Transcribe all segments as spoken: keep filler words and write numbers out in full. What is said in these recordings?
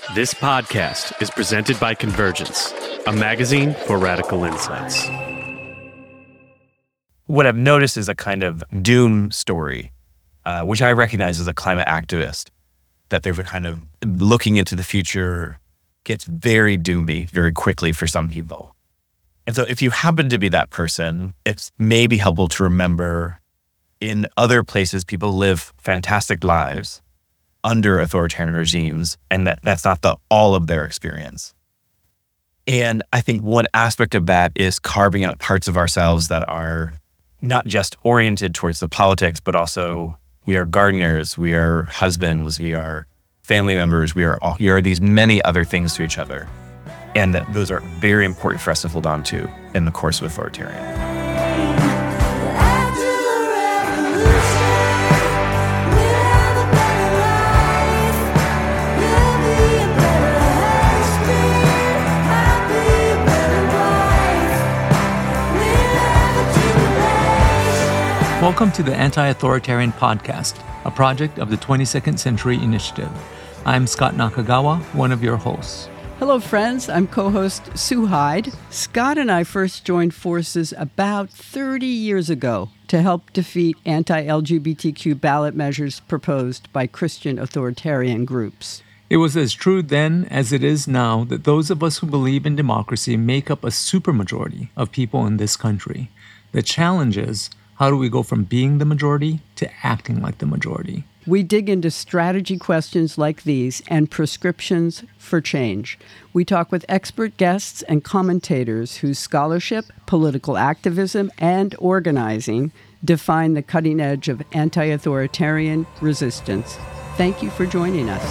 This podcast is presented by Convergence, a magazine for radical insights. What I've noticed is a kind of doom story, uh, which I recognize as a climate activist, that they're kind of looking into the future gets very doomy very quickly for some people. And so if you happen to be that person, it's maybe helpful to remember in other places people live fantastic lives under authoritarian regimes, and that that's not the all of their experience. And I think one aspect of that is carving out parts of ourselves that are not just oriented towards the politics, but also we are gardeners, we are husbands, we are family members, we are all, we are these many other things to each other. And that those are very important for us to hold on to in the course of authoritarian. Welcome to the Anti-Authoritarian Podcast, a project of the twenty-second Century Initiative. I'm Scott Nakagawa, one of your hosts. Hello, friends. I'm co-host Sue Hyde. Scott and I first joined forces about thirty years ago to help defeat anti-L G B T Q ballot measures proposed by Christian authoritarian groups. It was as true then as it is now that those of us who believe in democracy make up a supermajority of people in this country. The challenge is, how do we go from being the majority to acting like the majority? We dig into strategy questions like these and prescriptions for change. We talk with expert guests and commentators whose scholarship, political activism, and organizing define the cutting edge of anti-authoritarian resistance. Thank you for joining us.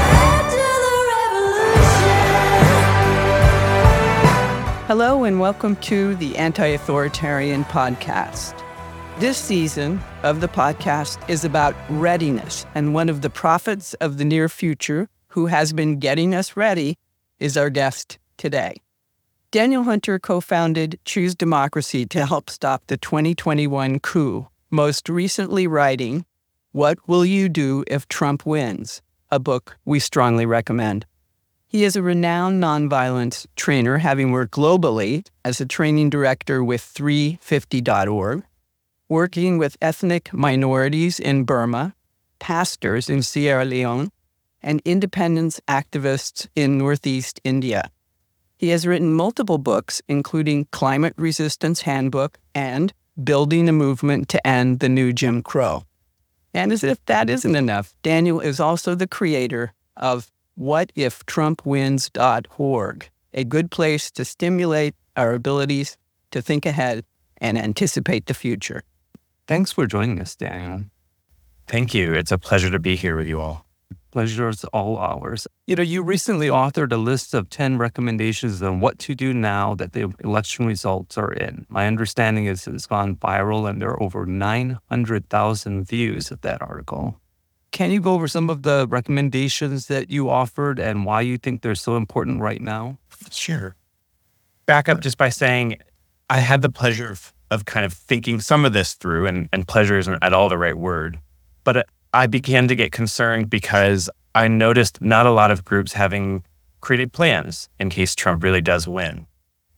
Hello and welcome to the Anti-Authoritarian Podcast. This season of the podcast is about readiness, and one of the prophets of the near future who has been getting us ready is our guest today. Daniel Hunter co-founded Choose Democracy to help stop the twenty twenty-one coup, most recently writing, What Will You Do If Trump Wins?, a book we strongly recommend. He is a renowned nonviolence trainer, having worked globally as a training director with three fifty dot org, working with ethnic minorities in Burma, pastors in Sierra Leone, and independence activists in Northeast India. He has written multiple books, including Climate Resistance Handbook and Building a Movement to End the New Jim Crow. And as if that isn't enough, Daniel is also the creator of what if trump wins dot org, a good place to stimulate our abilities to think ahead and anticipate the future. Thanks for joining us, Daniel. Thank you. It's a pleasure to be here with you all. Pleasure is all ours. You know, you recently authored a list of ten recommendations on what to do now that the election results are in. My understanding is it's gone viral and there are over nine hundred thousand views of that article. Can you go over some of the recommendations that you offered and why you think they're so important right now? Sure. Back up just by saying I had the pleasure of of kind of thinking some of this through, and, and pleasure isn't at all the right word. But I began to get concerned because I noticed not a lot of groups having created plans in case Trump really does win.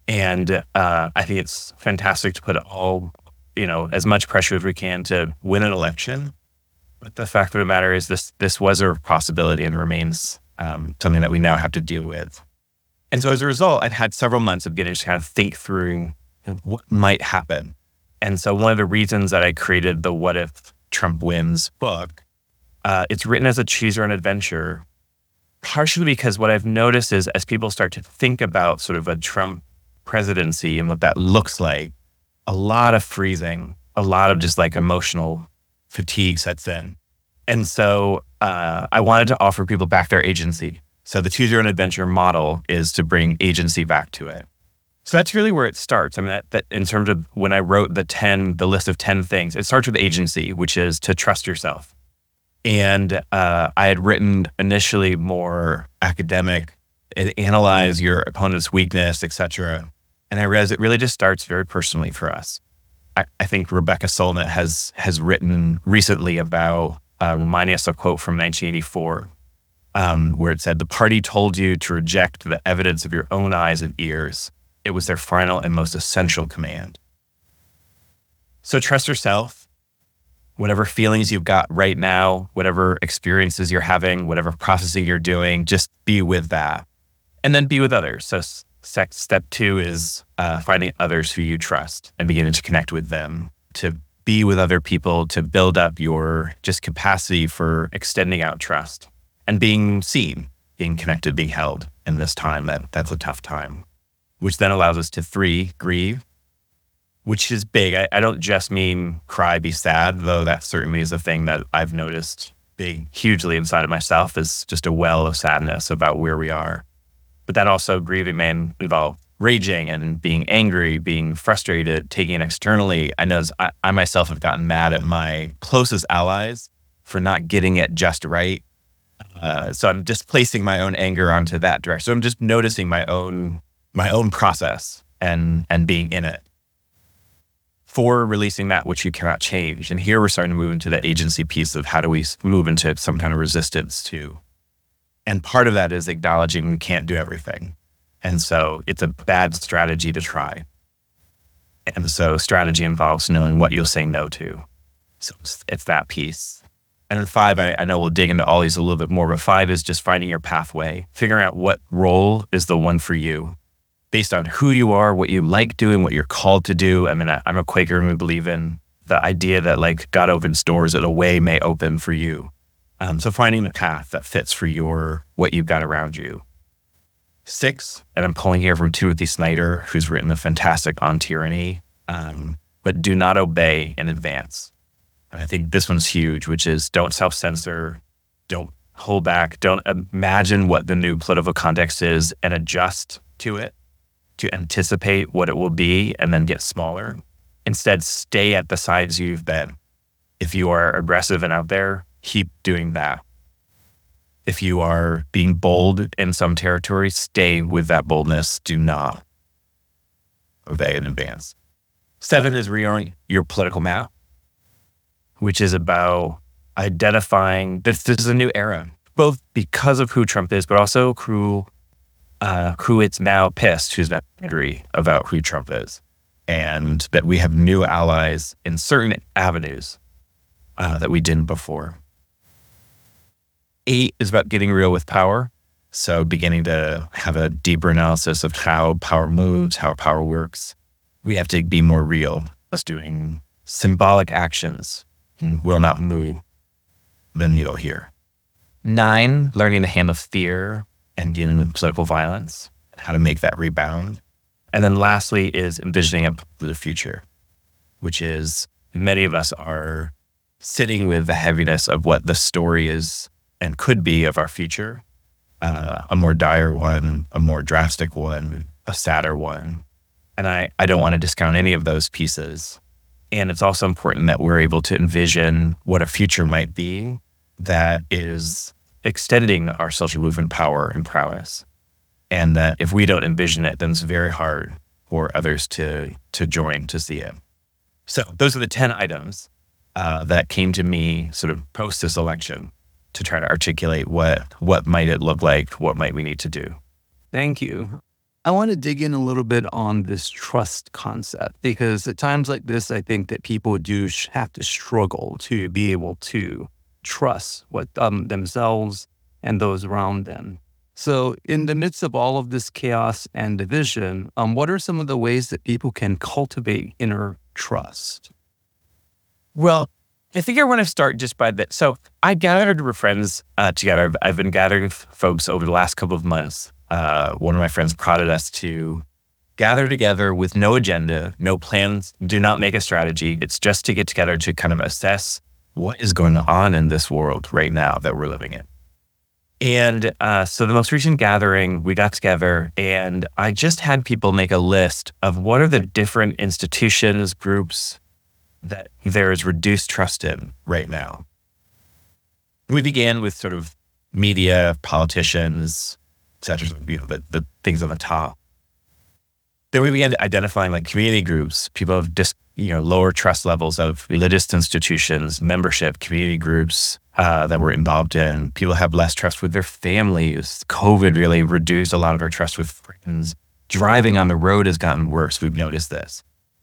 And uh, I think it's fantastic to put all, you know, as much pressure as we can to win an election. But the fact of the matter is this this was a possibility and remains um, something that we now have to deal with. And so as a result, I've had several months of getting to kind of think through what might happen. And so one of the reasons that I created the What If Trump Wins book, uh, it's written as a choose your own adventure, partially because what I've noticed is as people start to think about sort of a Trump presidency and what that looks like, a lot of freezing, a lot of just like emotional fatigue sets in. And so uh, I wanted to offer people back their agency. So the choose your own adventure model is to bring agency back to it. So that's really where it starts. I mean, that, that in terms of when I wrote the ten, the list of ten things, it starts with agency, which is to trust yourself. And uh, I had written initially more academic, analyze your opponent's weakness, et cetera. And I realized it really just starts very personally for us. I, I think Rebecca Solnit has has written recently about uh, reminding us of a quote from nineteen eighty-four. um, where it said, the party told you to reject the evidence of your own eyes and ears. It was their final and most essential command. So trust yourself. Whatever feelings you've got right now, whatever experiences you're having, whatever processing you're doing, just be with that. And then be with others. So step two is uh, finding others who you trust and beginning to connect with them, to be with other people, to build up your just capacity for extending out trust and being seen, being connected, being held in this time. That that's a tough time, which then allows us to three, grieve, which is big. I, I don't just mean cry, be sad, though that certainly is a thing that I've noticed big, hugely inside of myself, is just a well of sadness about where we are. But then also grieving may involve raging and being angry, being frustrated, taking it externally. I know I, I myself have gotten mad at my closest allies for not getting it just right. Uh, so I'm displacing my own anger onto that direction. So I'm just noticing my own my own process and and being in it. For releasing that which you cannot change. And here we're starting to move into the agency piece of how do we move into some kind of resistance too. And part of that is acknowledging we can't do everything. And so it's a bad strategy to try. And so strategy involves knowing what you'll say no to. So it's, it's that piece. And then five, I, I know we'll dig into all these a little bit more, but five is just finding your pathway, figuring out what role is the one for you, based on who you are, what you like doing, what you're called to do. I mean, I, I'm a Quaker and we believe in the idea that like God opens doors that a way may open for you. Um, so finding the path that fits for your, what you've got around you. Six, and I'm pulling here from Timothy Snyder, who's written a fantastic On Tyranny, um, but do not obey in advance. And I think this one's huge, which is don't self-censor, don't hold back, don't imagine what the new political context is and adjust to it, to anticipate what it will be and then get smaller. Instead, stay at the size you've been. If you are aggressive and out there, keep doing that. If you are being bold in some territory, stay with that boldness. Do not obey in advance. Seven is reorient your political map, which is about identifying this, this is a new era, both because of who Trump is, but also who Uh, who it's now pissed, who's not angry about who Trump is, and that we have new allies in certain avenues uh, that we didn't before. Eight is about getting real with power. So beginning to have a deeper analysis of how power moves, how power works. We have to be more real. Us doing symbolic actions will not move the needle here. Nine, learning to handle fear and dealing with political violence, how to make that rebound. And then lastly is envisioning a for the future, which is many of us are sitting with the heaviness of what the story is and could be of our future, uh, a more dire one, a more drastic one, a sadder one. And I, I don't want to discount any of those pieces. And it's also important that we're able to envision what a future might be that is extending our social movement power and prowess. And that if we don't envision it, then it's very hard for others to to join to see it. So those are the ten items uh, that came to me sort of post this election to try to articulate what what might it look like, what might we need to do. Thank you. I want to dig in a little bit on this trust concept, because at times like this, I think that people do sh- have to struggle to be able to trust what um, themselves and those around them. So in the midst of all of this chaos and division, um, what are some of the ways that people can cultivate inner trust? Well, I think I want to start just by that. So I gathered with friends uh, together. I've, I've been gathering with folks over the last couple of months. Uh, one of my friends prodded us to gather together with no agenda, no plans, do not make a strategy. It's just to get together to kind of assess what is going on in this world right now that we're living in. And uh, so the most recent gathering, we got together and I just had people make a list of what are the different institutions, groups that there is reduced trust in right now. We began with sort of media, politicians, et cetera, you know, the, the things on the top. Then we began identifying like community groups, people of dis, you know, lower trust levels of religious institutions, membership, community groups, uh, that we're involved in. People have less trust with their families. COVID really reduced a lot of our trust with friends. Driving on the road has gotten worse. We've noticed this.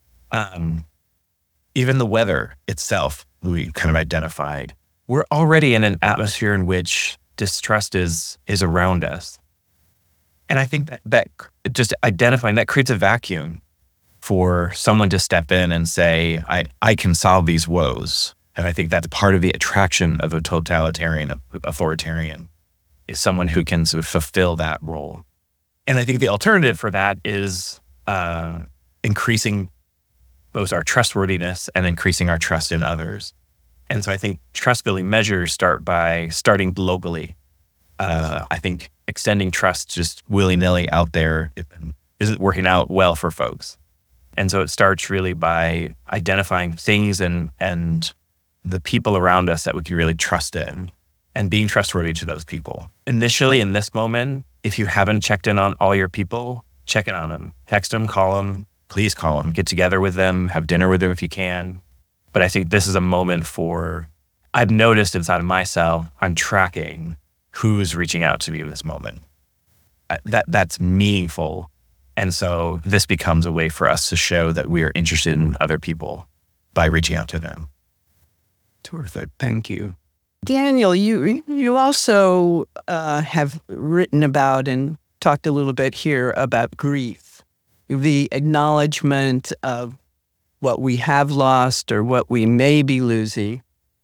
Um, even the weather itself, we kind of identified. We're already in an atmosphere in which distrust is is around us. And I think that, that just identifying that creates a vacuum for someone to step in and say, I, I can solve these woes. And I think that's part of the attraction of a totalitarian, authoritarian, is someone who can sort of fulfill that role. And I think the alternative for that is uh, increasing both our trustworthiness and increasing our trust in others. And so I think trust-building measures start by starting locally. Uh, I think extending trust just willy-nilly out there isn't working out well for folks. And so it starts really by identifying things and and the people around us that we can really trust in and being trustworthy to those people. Initially, in this moment, if you haven't checked in on all your people, check in on them. Text them, call them, please call them, get together with them, have dinner with them if you can. But I think this is a moment for, I've noticed inside of myself, I'm tracking who's reaching out to me in this moment. That That's meaningful. And so this becomes a way for us to show that we are interested in other people by reaching out to them. Terrific. Thank you. Daniel, you you also uh, have written about and talked a little bit here about grief, the acknowledgement of what we have lost or what we may be losing.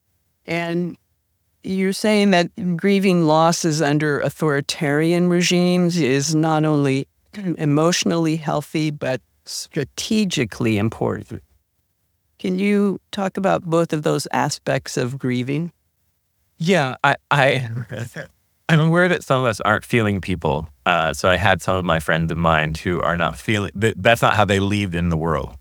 And you're saying that grieving losses under authoritarian regimes is not only emotionally healthy, but strategically important. Can you talk about both of those aspects of grieving? Yeah, I, I, I'm aware that some of us aren't feeling people. Uh, so I had some of my friends of mine who are not feeling, that's not how they lived in the world.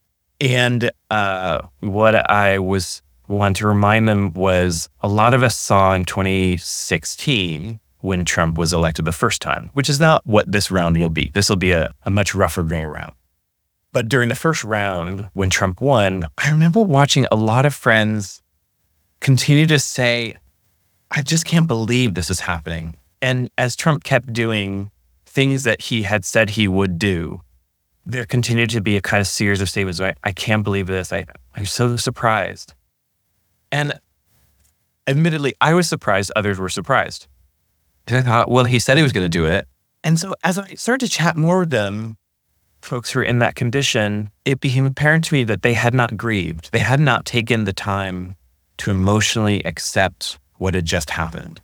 And uh, what I was want to remind them was a lot of us saw in twenty sixteen when Trump was elected the first time, which is not what this round will be. This will be a, a much rougher go round. But during the first round, when Trump won, I remember watching a lot of friends continue to say, I just can't believe this is happening. And as Trump kept doing things that he had said he would do, there continued to be a kind of series of statements like, I can't believe this. I, I'm so surprised. And admittedly, I was surprised. Others were surprised. And I thought, well, he said he was going to do it. And so as I started to chat more with them, folks who are in that condition, it became apparent to me that they had not grieved. They had not taken the time to emotionally accept what had just happened.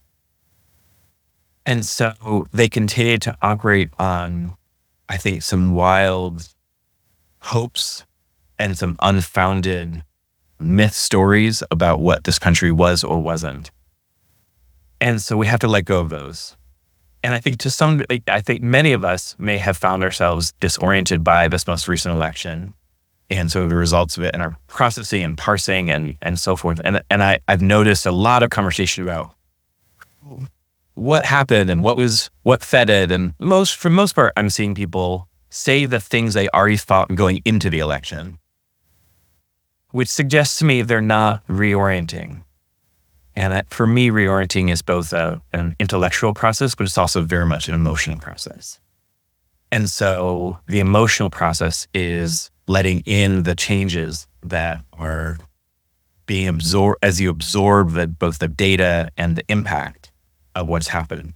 And so they continued to operate on, I think, some wild hopes and some unfounded myth stories about what this country was or wasn't. And so we have to let go of those. And I think to some, I think many of us may have found ourselves disoriented by this most recent election. And so the results of it and our processing and parsing and, and so forth. And, and I, I've noticed a lot of conversation about what happened and what was, what fed it. And most, for the most part, I'm seeing people say the things they already thought going into the election, which suggests to me they're not reorienting. And that, for me, reorienting is both a, an intellectual process, but it's also very much an emotional process. And so the emotional process is letting in the changes that are being absorbed as you absorb the, both the data and the impact of what's happened.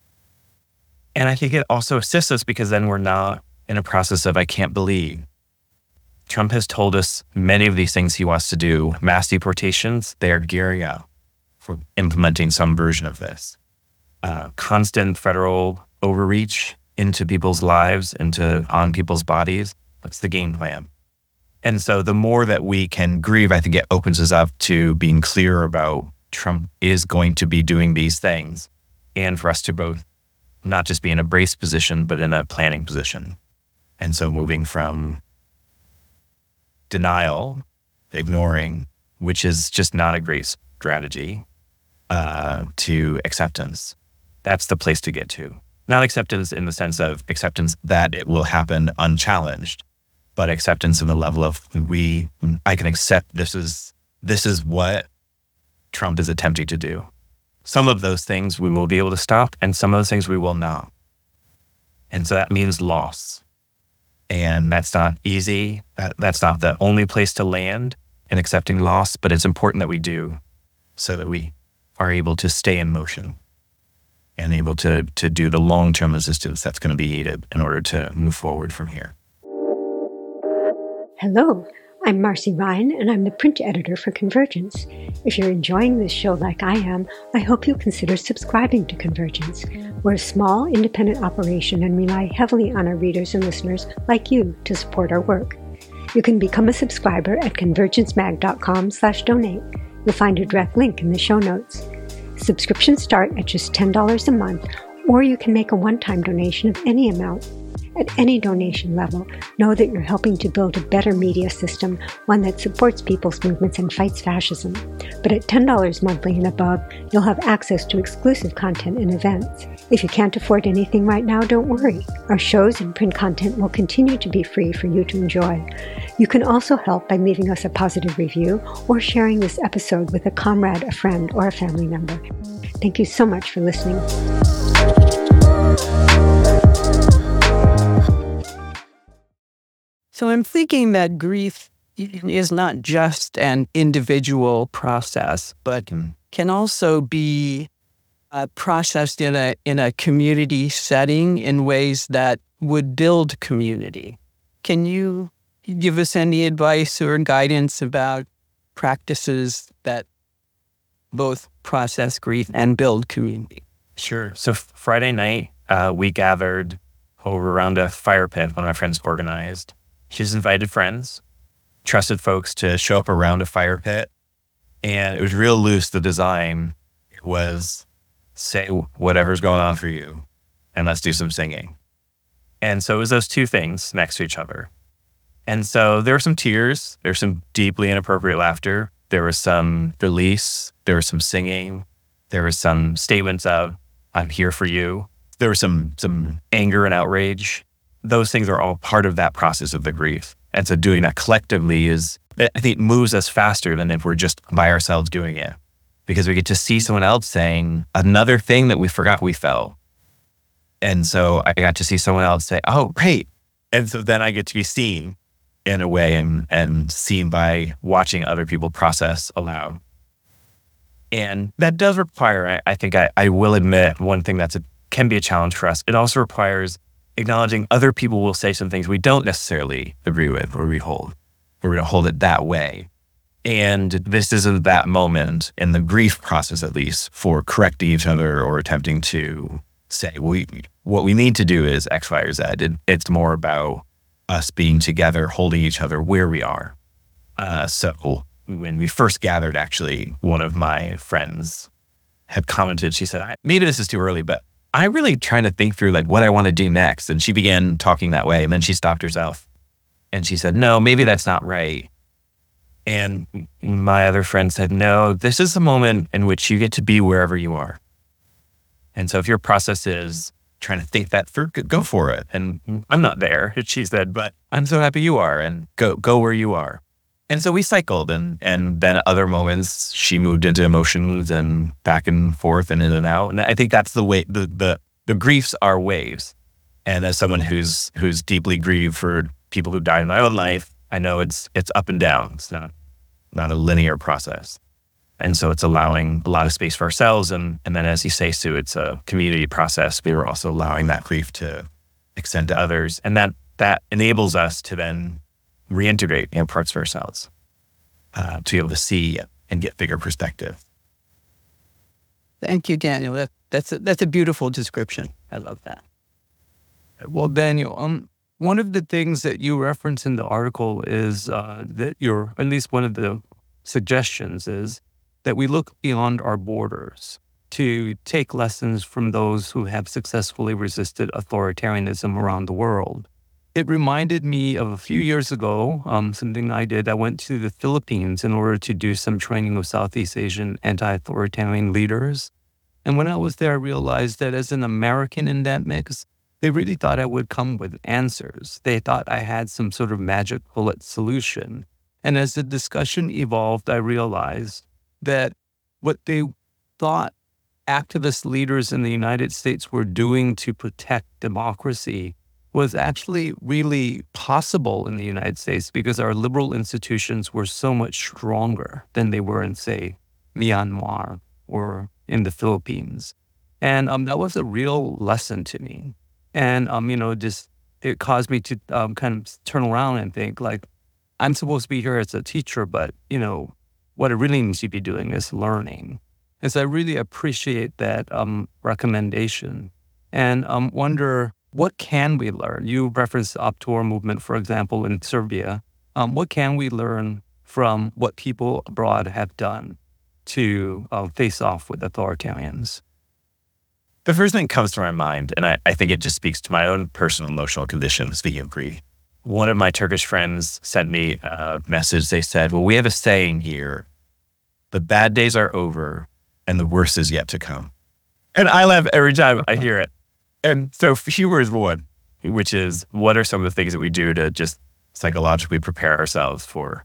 And I think it also assists us because then we're not in a process of, I can't believe. Trump has told us many of these things he wants to do. Mass deportations, they are gearing up for implementing some version of this. Uh, constant federal overreach into people's lives, into on people's bodies. That's the game plan. And so the more that we can grieve, I think it opens us up to being clear about Trump is going to be doing these things. And for us to both not just be in a brace position, but in a planning position. And so moving from denial, ignoring, which is just not a great strategy, uh, to acceptance. That's the place to get to. Not acceptance in the sense of acceptance that it will happen unchallenged, but acceptance in the level of we, I can accept this is, this is what Trump is attempting to do. Some of those things we will be able to stop, and some of those things we will not. And so that means loss. And that's not easy. That, that's not the only place to land in accepting loss, but it's important that we do so that we are able to stay in motion and able to, to do the long-term resistance that's going to be needed in order to move forward from here. Hello, I'm Marcy Ryan, and I'm the print editor for Convergence. If you're enjoying this show like I am, I hope you'll consider subscribing to Convergence. We're a small, independent operation and rely heavily on our readers and listeners like you to support our work. You can become a subscriber at convergencemag.com slash donate. You'll find a direct link in the show notes. Subscriptions start at just ten dollars a month, or you can make a one-time donation of any amount. At any donation level, know that you're helping to build a better media system, one that supports people's movements and fights fascism. But at ten dollars monthly and above, you'll have access to exclusive content and events. If you can't afford anything right now, don't worry. Our shows and print content will continue to be free for you to enjoy. You can also help by leaving us a positive review or sharing this episode with a comrade, a friend, or a family member. Thank you so much for listening. So I'm thinking that grief is not just an individual process, but can also be uh, processed in a in a community setting in ways that would build community. Can you give us any advice or guidance about practices that both process grief and build community? Sure. So Friday night, uh, we gathered over around a fire pit one of my friends organized. She's invited friends, trusted folks to show up around a fire pit. And it was real loose. The design was say whatever's going on for you and let's do some singing. And so it was those two things next to each other. And so there were some tears. There was some deeply inappropriate laughter. There was some release. There was some singing. There was some statements of, I'm here for you. There was some some anger and outrage. Those things are all part of that process of the grief. And so doing that collectively is, I think, moves us faster than if we're just by ourselves doing it. Because we get to see someone else saying another thing that we forgot we felt. And so I got to see someone else say, oh, great. And so then I get to be seen in a way and, and seen by watching other people process aloud. And that does require, I, I think I, I will admit, one thing that's a, can be a challenge for us. It also requires acknowledging other people will say some things we don't necessarily agree with or we hold. We're going to hold it that way. And this isn't that moment in the grief process, at least, for correcting each other or attempting to say, we, what we need to do is X, Y, or Z. It, it's more about us being together, holding each other where we are. Uh, so when we first gathered, actually, one of my friends had commented, she said, maybe this is too early, but I'm really trying to think through like what I want to do next. And she began talking that way. And then she stopped herself and she said, no, maybe that's not right. And my other friend said, no, this is a moment in which you get to be wherever you are. And so if your process is trying to think that through, go for it. And I'm not there, she said, but I'm so happy you are, and go go where you are. And so we cycled, and and then at other moments she moved into emotions and back and forth and in and out. And I think that's the way, the the, the griefs are waves. And as someone who's who's deeply grieved for people who died in my own life, I know it's it's up and down. It's not not a linear process. And so it's allowing a lot of space for ourselves. And, and then as you say, Sue, it's a community process. We were also allowing that grief to extend to others. And that that enables us to then reintegrate, you know, parts of ourselves uh, to be able to see and get bigger perspective. Thank you, Daniel. That, that's, a, that's a beautiful description. I love that. Well, Daniel, um, one of the things that you reference in the article is uh, that you're, at least one of the suggestions is that we look beyond our borders to take lessons from those who have successfully resisted authoritarianism around the world. It reminded me of a few years ago, um, something I did. I went to the Philippines in order to do some training of Southeast Asian anti-authoritarian leaders. And when I was there, I realized that as an American in that mix, they really thought I would come with answers. They thought I had some sort of magic bullet solution. And as the discussion evolved, I realized that what they thought activist leaders in the United States were doing to protect democracy was actually really possible in the United States because our liberal institutions were so much stronger than they were in, say, Myanmar or in the Philippines. And um, that was a real lesson to me. And, um, you know, just it caused me to um, kind of turn around and think, like, I'm supposed to be here as a teacher, but, you know, what I really need to be doing is learning. And so I really appreciate that um, recommendation and um, wonder, what can we learn? You referenced the Optor movement, for example, in Serbia. Um, what can we learn from what people abroad have done to uh, face off with authoritarians? The first thing that comes to my mind, and I, I think it just speaks to my own personal emotional condition, speaking of Greek. One of my Turkish friends sent me a message. They said, well, we have a saying here, the bad days are over and the worst is yet to come. And I laugh every time I hear it. And so humor is one, which is what are some of the things that we do to just psychologically prepare ourselves for.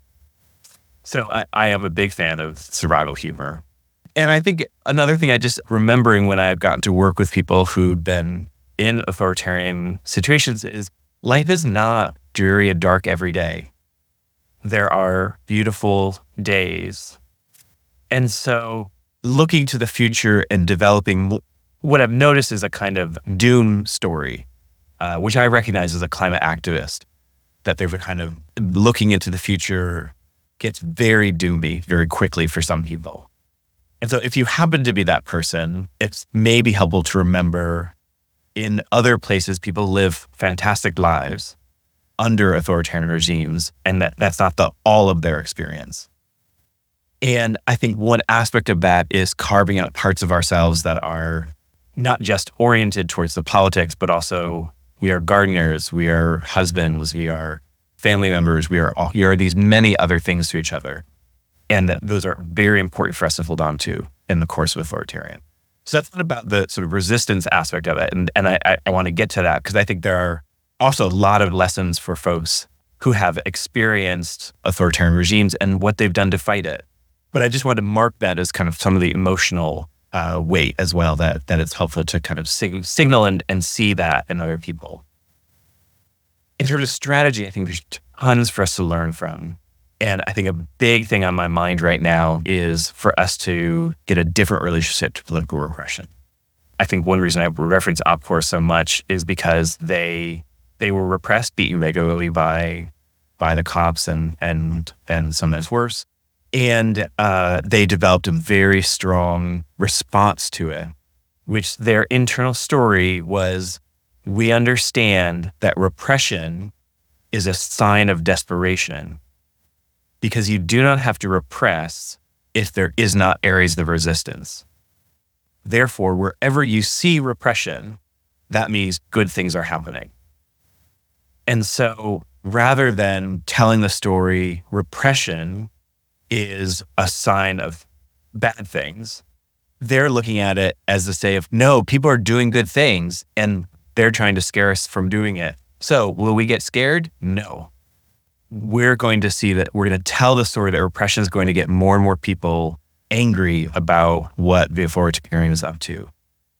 So I, I am a big fan of survival humor. And I think another thing I just remembering when I've gotten to work with people who've been in authoritarian situations is life is not dreary and dark every day. There are beautiful days. And so looking to the future and developing what I've noticed is a kind of doom story, uh, which I recognize as a climate activist, that they're kind of looking into the future gets very doomy very quickly for some people. And so if you happen to be that person, it's maybe helpful to remember in other places, people live fantastic lives under authoritarian regimes, and that that's not the all of their experience. And I think one aspect of that is carving out parts of ourselves that are not just oriented towards the politics, but also we are gardeners, we are husbands, we are family members, we are all, we are these many other things to each other. And that those are very important for us to hold on to in the course of authoritarian. So that's not about the sort of resistance aspect of it. And, and I, I, I want to get to that because I think there are also a lot of lessons for folks who have experienced authoritarian regimes and what they've done to fight it. But I just want to mark that as kind of some of the emotional uh, weight as well, that that it's helpful to kind of sig- signal and, and see that in other people. In terms of strategy, I think there's tons for us to learn from. And I think a big thing on my mind right now is for us to get a different relationship to political repression. I think one reason I reference Optor so much is because they they were repressed, beaten regularly by by the cops and and and sometimes worse. And uh, they developed a very strong response to it, which their internal story was, we understand that repression is a sign of desperation because you do not have to repress if there is not areas of resistance. Therefore, wherever you see repression, that means good things are happening. And so rather than telling the story, repression is a sign of bad things, they're looking at it as to say, if no, people are doing good things and they're trying to scare us from doing it. So will we get scared? No. We're going to see that we're going to tell the story that repression is going to get more and more people angry about what the authoritarian is up to.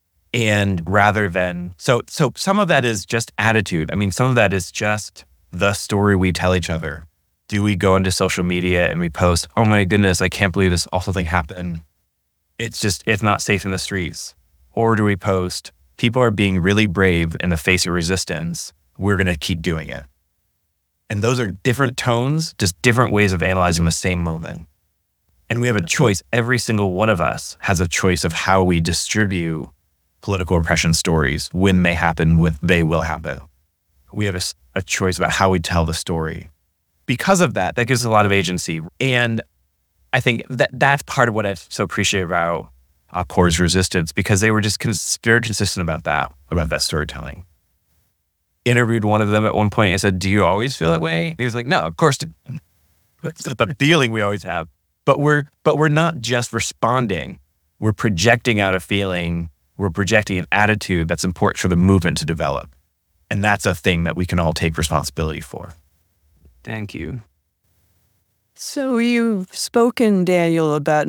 And rather than, so so some of that is just attitude. I mean, some of that is just the story we tell each other. Do we go into social media and we post, oh my goodness, I can't believe this awful thing happened. It's just, it's not safe in the streets. Or do we post, people are being really brave in the face of resistance. We're going to keep doing it. And those are different tones, just different ways of analyzing the same moment. And we have a choice. Every single one of us has a choice of how we distribute political repression stories, when they happen, when they will happen. We have a, a choice about how we tell the story. Because of that, that gives us a lot of agency. And I think that that's part of what I so appreciate about Optor's resistance, because they were just cons- very consistent about that, about that storytelling. Interviewed one of them at one point and said, do you always feel that way? And he was like, no, of course. That's the feeling we always have. But we're but we're not just responding. We're projecting out a feeling. We're projecting an attitude that's important for the movement to develop. And that's a thing that we can all take responsibility for. Thank you. So you've spoken, Daniel, about not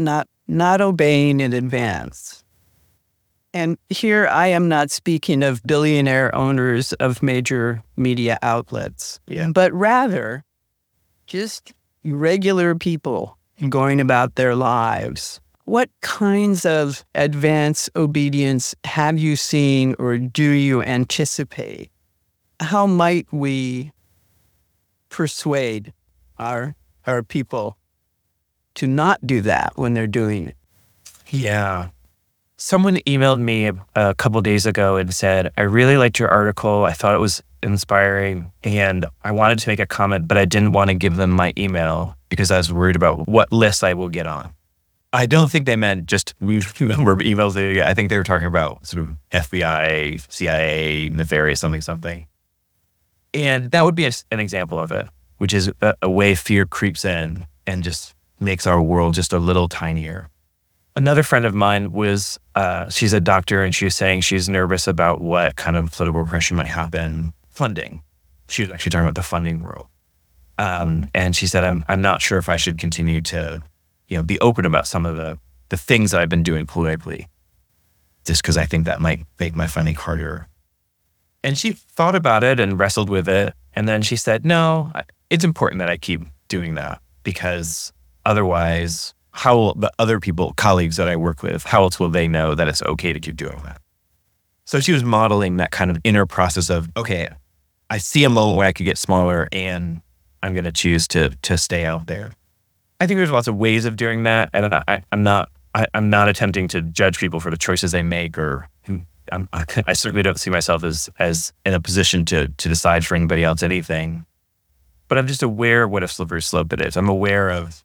not obeying in advance. And here I am not speaking of billionaire owners of major media outlets, Yeah. but rather just regular people going about their lives. What kinds of advance obedience have you seen or do you anticipate? How might we persuade our, our people to not do that when they're doing it? Yeah. Someone emailed me a, a couple days ago and said, I really liked your article. I thought it was inspiring and I wanted to make a comment, but I didn't want to give them my email because I was worried about what list I will get on. I don't think they meant just we remember emails they get. I think they were talking about sort of F B I, C I A, nefarious something, something. And that would be a, an example of it, which is a, a way fear creeps in and just makes our world just a little tinier. Another friend of mine was, uh, she's a doctor and she was saying she's nervous about what kind of political repression might happen. Funding. She was actually talking about the funding world. Um, and she said, I'm I'm not sure if I should continue to, you know, be open about some of the, the things that I've been doing politically, just because I think that might make my funding harder. And she thought about it and wrestled with it. And then she said, no, it's important that I keep doing that because otherwise, how will the other people, colleagues that I work with, how else will they know that it's okay to keep doing that? So she was modeling that kind of inner process of, okay, I see a moment where I could get smaller and I'm going to choose to to stay out there. I think there's lots of ways of doing that. And I, I'm not I, I'm not attempting to judge people for the choices they make or I'm, I certainly don't see myself as as in a position to to decide for anybody else anything. But I'm just aware of what a slippery slope it is. I'm aware of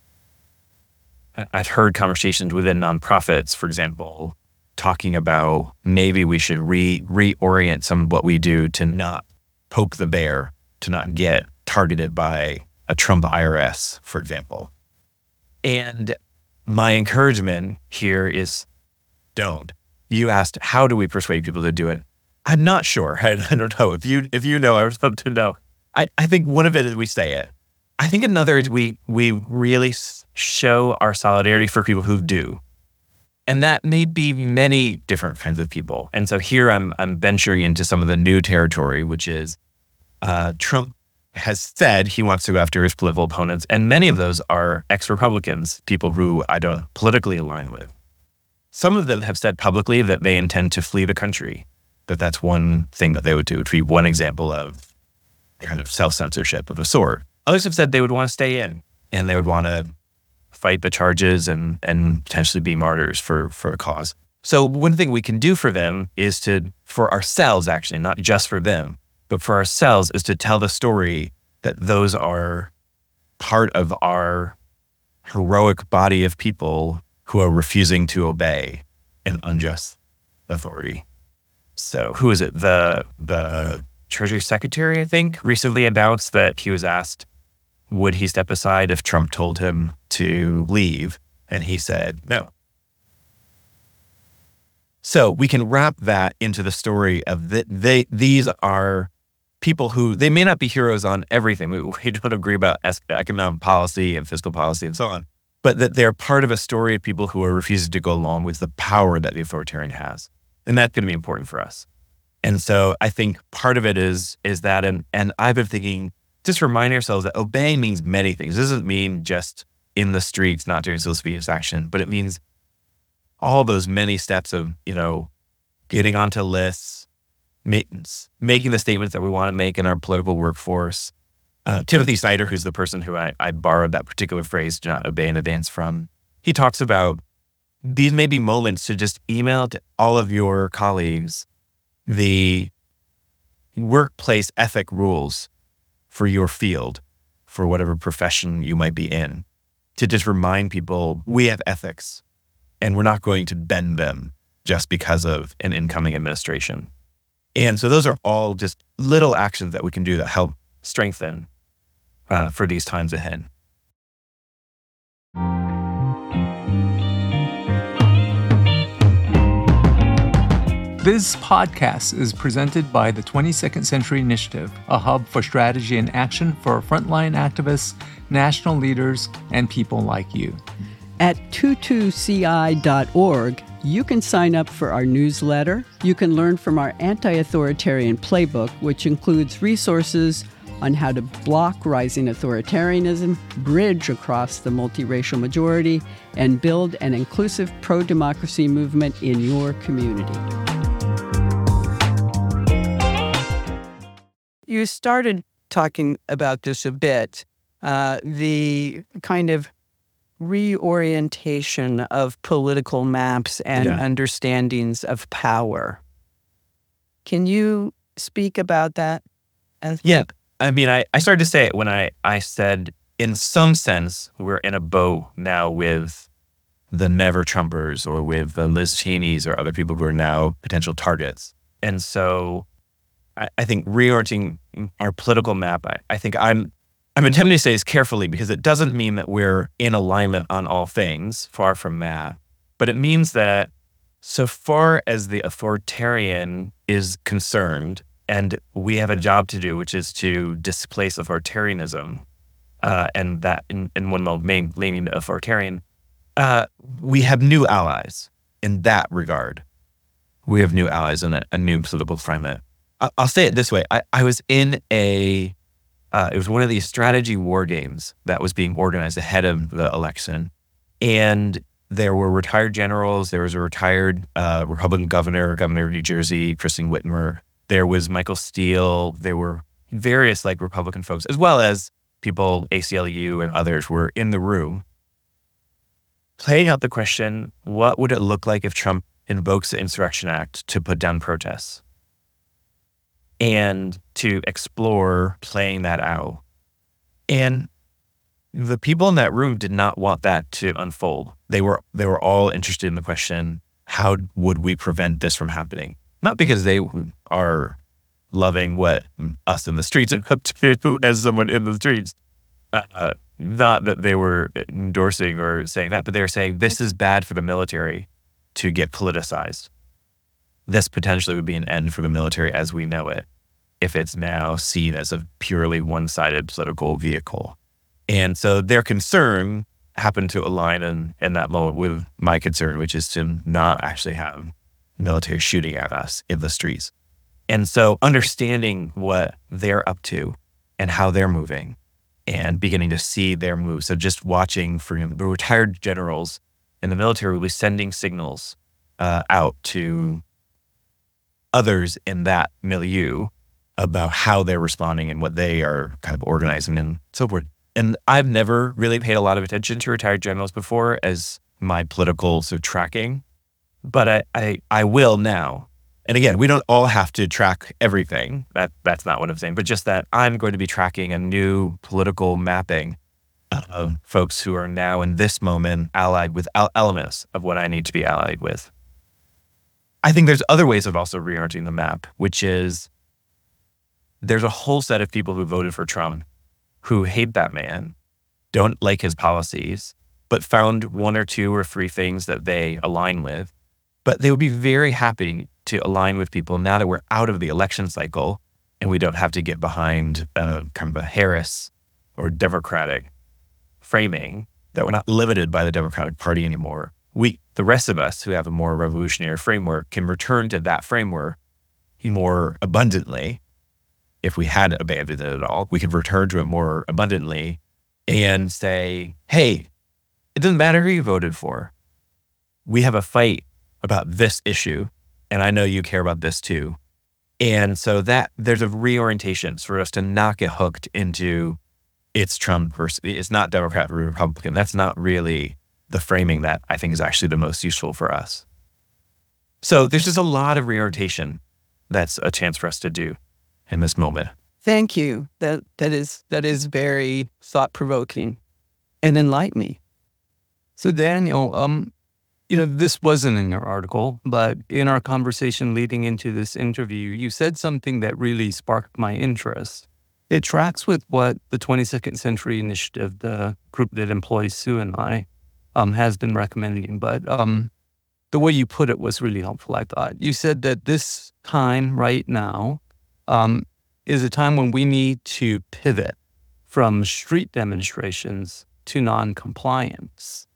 I've heard conversations within nonprofits, for example, talking about maybe we should re reorient some of what we do to not poke the bear, to not get targeted by a Trump I R S, for example. And my encouragement here is don't. You asked, how do we persuade people to do it? I'm not sure. I, I don't know. If you if you know, I would love to know. I, I think one of it is we say it. I think another is we we really show our solidarity for people who do. And that may be many different kinds of people. And so here I'm I'm venturing into some of the new territory, which is uh, Trump has said he wants to go after his political opponents. And many of those are ex-Republicans, people who I don't politically align with. Some of them have said publicly that they intend to flee the country, that that's one thing that they would do, which would be one example of kind of self-censorship of a sort. Others have said they would want to stay in and they would want to fight the charges and and potentially be martyrs for, for a cause. So one thing we can do for them is to, for ourselves actually, not just for them, but for ourselves is to tell the story that those are part of our heroic body of people who are refusing to obey an unjust authority. So who is it? The, the Treasury Secretary, I think, recently announced that he was asked, would he step aside if Trump told him to leave? And he said, no. So we can wrap that into the story of that they, these are people who, they may not be heroes on everything. We, we don't agree about economic policy and fiscal policy and so on, but that they're part of a story of people who are refusing to go along with the power that the authoritarian has. And that's going to be important for us. And so I think part of it is, is that, and, and I've been thinking, just remind ourselves that obeying means many things. It doesn't mean just in the streets, not doing solicitation action, but it means all those many steps of, you know, getting onto lists, making the statements that we want to make in our political workforce. Uh, Timothy Snyder, who's the person who I, I borrowed that particular phrase, do not obey in advance from, he talks about these may be moments to just email to all of your colleagues the workplace ethic rules for your field, for whatever profession you might be in, to just remind people we have ethics and we're not going to bend them just because of an incoming administration. And so those are all just little actions that we can do that help strengthen uh, for these times ahead. This podcast is presented by the twenty-second Century Initiative, a hub for strategy and action for frontline activists, national leaders, and people like you. At two two C I dot org, you can sign up for our newsletter. You can learn from our anti-authoritarian playbook, which includes resources on how to block rising authoritarianism, bridge across the multiracial majority, and build an inclusive pro-democracy movement in your community. You started talking about this a bit, uh, the kind of reorientation of political maps and Yeah. understandings of power. Can you speak about that? As- Yeah. I mean, I, I started to say it when I, I said, in some sense, we're in a boat now with the Never Trumpers or with the Liz Cheneys or other people who are now potential targets. And so I, I think reorienting our political map, I, I think I'm I'm attempting to say this carefully because it doesn't mean that we're in alignment on all things, far from that. But it means that so far as the authoritarian is concerned, and we have a job to do, which is to displace authoritarianism, uh, and that in, in one mode, main leaning to authoritarian, uh, we have new allies in that regard. We have new allies in a, a new political climate. I, I'll say it this way. I, I was in a Uh, it was one of these strategy war games that was being organized ahead of the election. And there were retired generals. There was a retired uh, Republican governor, governor of New Jersey, Kristen Whitmer. There was Michael Steele. There were various like Republican folks, as well as people, A C L U and others were in the room playing out the question, what would it look like if Trump invokes the Insurrection Act to put down protests? And to explore playing that out. And the people in that room did not want that to unfold. They were they were all interested in the question, how would we prevent this from happening? Not because they are loving what us in the streets are up to as someone in the streets. Uh, not that they were endorsing or saying that, but they were saying this is bad for the military to get politicized. This potentially would be an end for the military as we know it if it's now seen as a purely one-sided political vehicle. And so their concern happened to align in, in that moment with my concern, which is to not actually have military shooting at us in the streets. And so understanding what they're up to and how they're moving and beginning to see their moves. So just watching for you know, the retired generals in the military will be sending signals uh, out to others in that milieu about how they're responding and what they are kind of organizing and so forth. And I've never really paid a lot of attention to retired generals before as my political sort of tracking, but I, I, I will now. And again, we don't all have to track everything. That That's not what I'm saying, but just that I'm going to be tracking a new political mapping of folks who are now in this moment allied with elements of what I need to be allied with. I think there's other ways of also reorienting the map, which is there's a whole set of people who voted for Trump who hate that man, don't like his policies, but found one or two or three things that they align with. But they would be very happy to align with people now that we're out of the election cycle and we don't have to get behind uh, kind of a Harris or Democratic framing, that we're not limited by the Democratic Party anymore. We, the rest of us who have a more revolutionary framework, can return to that framework more abundantly. If we had abandoned it at all, we could return to it more abundantly and say, hey, it doesn't matter who you voted for. We have a fight about this issue, and I know you care about this too. And so that there's a reorientation for us to not get hooked into it's Trump versus, it's not Democrat or Republican. That's not really the framing that I think is actually the most useful for us. So there's just a lot of reorientation that's a chance for us to do in this moment. Thank you. That that is that is very thought-provoking and enlightening. So Daniel, um, you know, this wasn't in your article, but in our conversation leading into this interview, you said something that really sparked my interest. It tracks with what the twenty-second Century Initiative, the group that employs Sue and I, um, has been recommending. But um, the way you put it was really helpful, I thought. You said that this time right now um, is a time when we need to pivot from street demonstrations to non-compliance.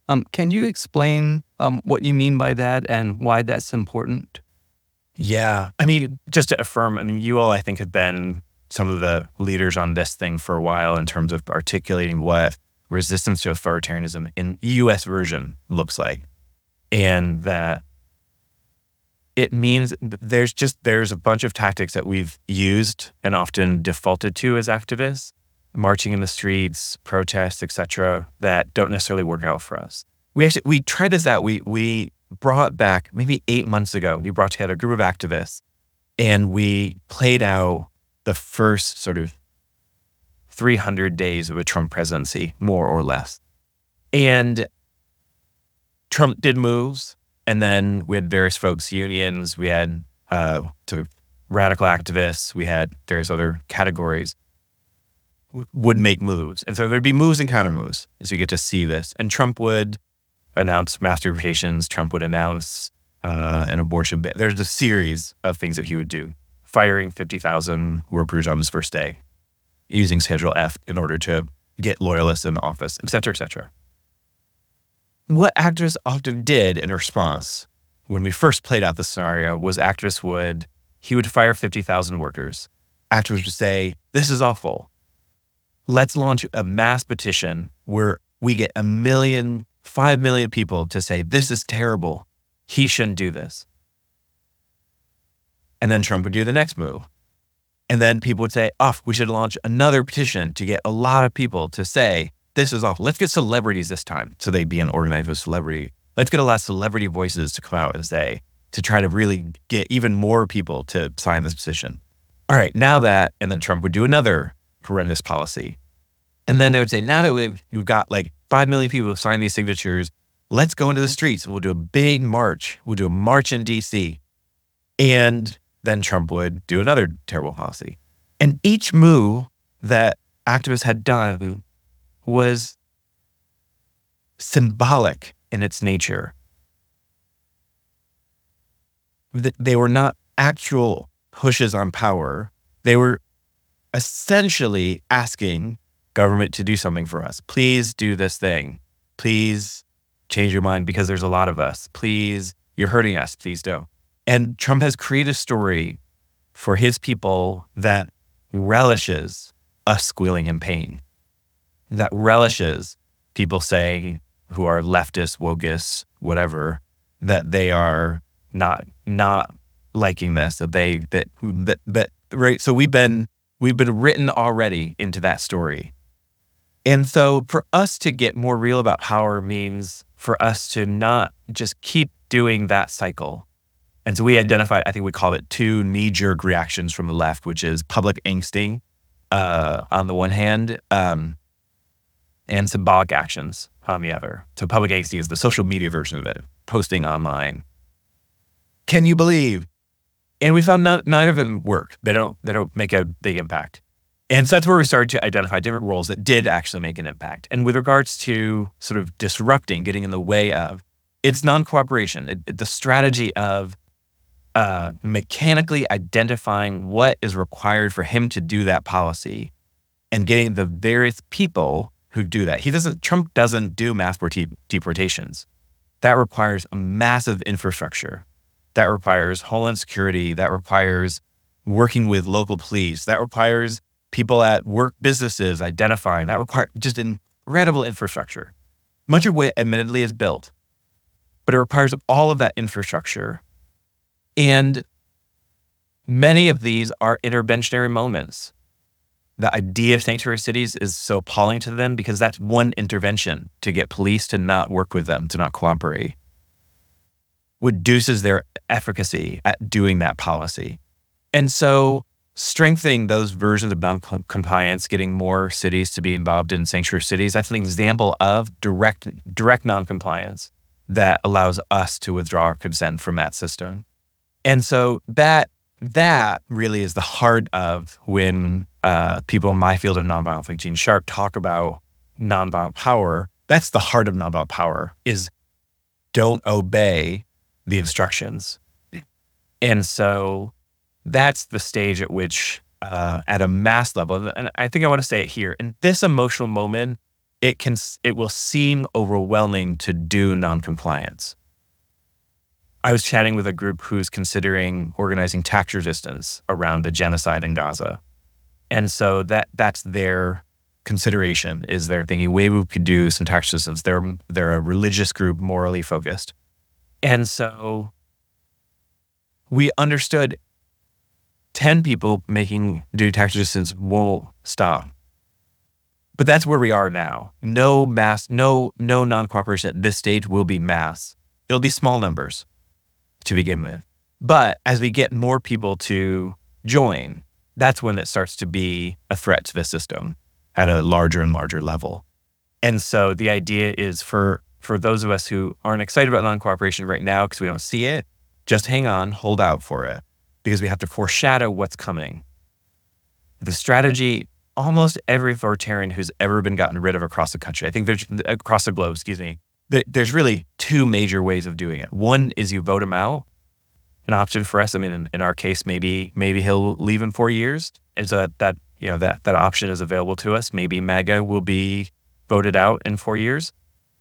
Um, can you explain um, what you mean by that and why that's important? Yeah. I mean, just to affirm, I mean, you all, I think, have been some of the leaders on this thing for a while in terms of articulating what resistance to authoritarianism in the U S version looks like. And that it means there's just, there's a bunch of tactics that we've used and often defaulted to as activists, marching in the streets, protests, et cetera, that don't necessarily work out for us. We actually, we tried this out. We, we brought back maybe eight months ago, we brought together a group of activists and we played out the first sort of three hundred days of a Trump presidency, more or less. And Trump did moves. And then we had various folks, unions, we had uh, sort of radical activists, we had various other categories w- would make moves. And so there'd be moves and counter moves as we get to see this. And Trump would announce mass deportations. Trump would announce uh, an abortion ban. There's a series of things that he would do. Firing fifty thousand workers on his first day, using Schedule F in order to get loyalists in office, et cetera, et cetera. What activists often did in response when we first played out the scenario was activists would, he would fire fifty thousand workers. Activists would say, this is awful. Let's launch a mass petition where we get a million, five million people to say, this is terrible. He shouldn't do this. And then Trump would do the next move. And then people would say, oh, we should launch another petition to get a lot of people to say, this is awful. Let's get celebrities this time. So they'd be an organized with celebrity. Let's get a lot of celebrity voices to come out and say, to try to really get even more people to sign this petition. All right, now that, and then Trump would do another horrendous policy. And then they would say, now that we've, we've got like five million people who sign these signatures, let's go into the streets and we'll do a big march. We'll do a march in D C. And then Trump would do another terrible policy. And each move that activists had done was symbolic in its nature. They were not actual pushes on power. They were essentially asking government to do something for us. Please do this thing. Please change your mind because there's a lot of us. Please, you're hurting us. Please don't. And Trump has created a story for his people that relishes us squealing in pain, that relishes people saying, who are leftists, wokeists, whatever, that they are not not liking this, that they that that that right. So we've been we've been written already into that story, and so for us to get more real about power means for us to not just keep doing that cycle. And so we identified, I think we call it two knee-jerk reactions from the left, which is public angsting uh, on the one hand, um, and symbolic actions on the other. So public angsting is the social media version of it, posting online. Can you believe? And we found none, none of them work. They don't, they don't make a big impact. And so that's where we started to identify different roles that did actually make an impact. And with regards to sort of disrupting, getting in the way of, it's non-cooperation. It, it, the strategy of uh, mechanically identifying what is required for him to do that policy and getting the various people who do that. He doesn't, Trump doesn't do mass deportations. That requires a massive infrastructure. That requires homeland security. That requires working with local police. That requires people at work businesses identifying. That requires just incredible infrastructure. Much of it admittedly is built, but it requires all of that infrastructure. And many of these are interventionary moments. The idea of sanctuary cities is so appalling to them because that's one intervention to get police to not work with them, to not cooperate. Reduces their efficacy at doing that policy. And so strengthening those versions of non-compliance, getting more cities to be involved in sanctuary cities, that's an example of direct direct non-compliance that allows us to withdraw our consent from that system. And so that that really is the heart of when uh, people in my field of nonviolence, like Gene Sharp, talk about nonviolent power. That's the heart of nonviolent power, is don't obey the instructions. And so that's the stage at which, uh, at a mass level, and I think I want to say it here, in this emotional moment, it can it will seem overwhelming to do noncompliance. I was chatting with a group who's considering organizing tax resistance around the genocide in Gaza. And so that that's their consideration, is they're thinking, maybe we could do some tax resistance. They're, they're a religious group, morally focused. And so we understood ten people making do tax resistance will stop. But that's where we are now. No mass, no no non-cooperation at this stage will be mass. It'll be small numbers to begin with. But as we get more people to join, that's when it starts to be a threat to the system at a larger and larger level. And so the idea is for, for those of us who aren't excited about non-cooperation right now because we don't see it, just hang on, hold out for it, because we have to foreshadow what's coming. The strategy, almost every authoritarian who's ever been gotten rid of across the country, I think there's across the globe, excuse me, there's really two major ways of doing it. One is you vote him out. An option for us, I mean, in, in our case, maybe maybe he'll leave in four years. And so that, that you know that that option is available to us. Maybe MAGA will be voted out in four years.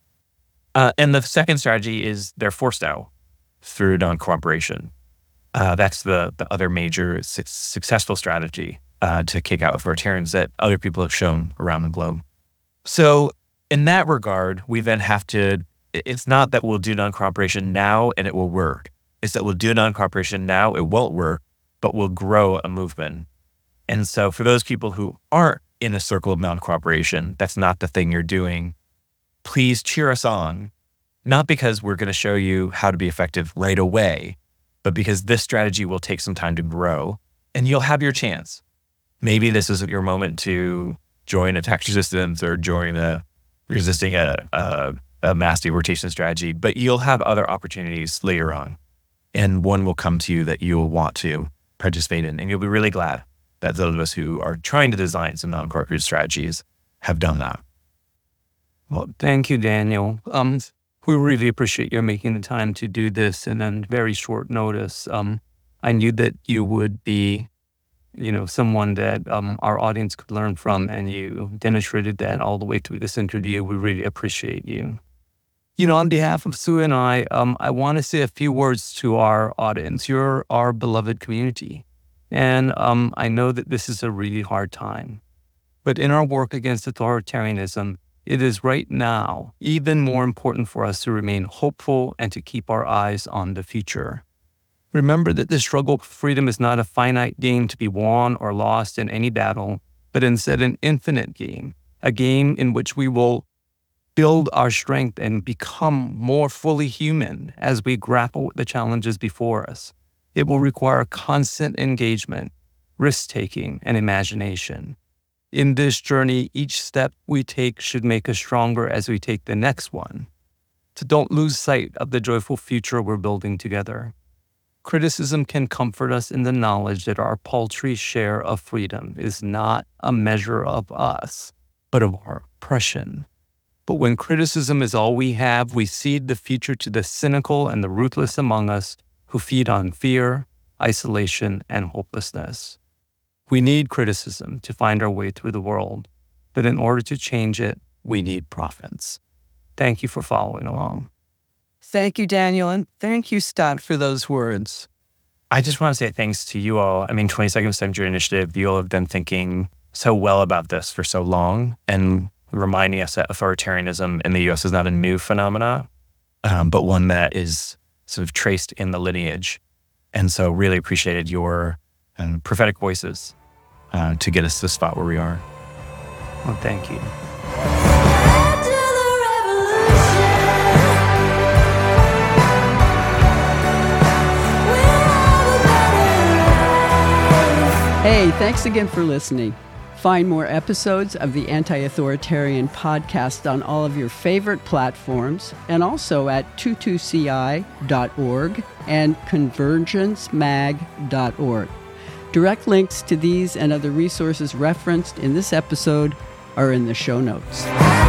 Uh, and the second strategy is they're forced out through non-cooperation. Uh, that's the the other major su- successful strategy uh, to kick out authoritarians that other people have shown around the globe. So in that regard, we then have to, it's not that we'll do non-cooperation now and it will work. It's that we'll do non-cooperation now, it won't work, but we'll grow a movement. And so for those people who aren't in a circle of non-cooperation, that's not the thing you're doing, please cheer us on, not because we're going to show you how to be effective right away, but because this strategy will take some time to grow and you'll have your chance. Maybe this isn't your moment to join a tax resistance or join a resisting a, a, a mass deportation strategy, but you'll have other opportunities later on. And one will come to you that you will want to participate in. And you'll be really glad that those of us who are trying to design some non-corporate strategies have done that. Well, thank you, Daniel. Um, we really appreciate your making the time to do this and then very short notice. Um, I knew that you would be, you know, someone that um, our audience could learn from, and you demonstrated that all the way through this interview. We really appreciate you. You know, on behalf of Sue and I, um, I want to say a few words to our audience. You're our beloved community. And um, I know that this is a really hard time. But in our work against authoritarianism, it is right now even more important for us to remain hopeful and to keep our eyes on the future. Remember that the struggle for freedom is not a finite game to be won or lost in any battle, but instead an infinite game, a game in which we will build our strength and become more fully human as we grapple with the challenges before us. It will require constant engagement, risk-taking, and imagination. In this journey, each step we take should make us stronger as we take the next one. So don't lose sight of the joyful future we're building together. Criticism can comfort us in the knowledge that our paltry share of freedom is not a measure of us, but of our oppression. But when criticism is all we have, we cede the future to the cynical and the ruthless among us who feed on fear, isolation, and hopelessness. We need criticism to find our way through the world, but in order to change it, we need prophets. Thank you for following along. Thank you, Daniel, and thank you, Scott, for those words. I just want to say thanks to you all. I mean, twenty-second Century Initiative, you all have been thinking so well about this for so long and reminding us that authoritarianism in the U S is not a new phenomena, um, but one that is sort of traced in the lineage. And so really appreciated your um, prophetic voices uh, to get us to the spot where we are. Well, thank you. Hey, thanks again for listening. Find more episodes of the Anti-Authoritarian Podcast on all of your favorite platforms and also at twenty-two C I dot org and convergence mag dot org. Direct links to these and other resources referenced in this episode are in the show notes.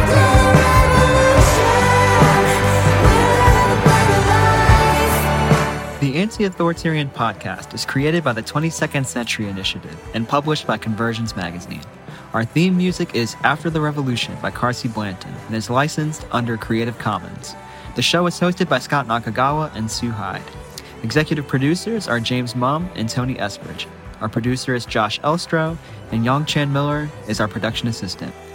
The Anti-Authoritarian Podcast is created by the twenty-second Century Initiative and published by Convergence Magazine. Our theme music is After the Revolution by Carsey Blanton and is licensed under Creative Commons. The show is hosted by Scott Nakagawa and Sue Hyde. Executive producers are James Mumm and Tony Esperidge. Our producer is Josh Elstro, and Yong Chan Miller is our production assistant.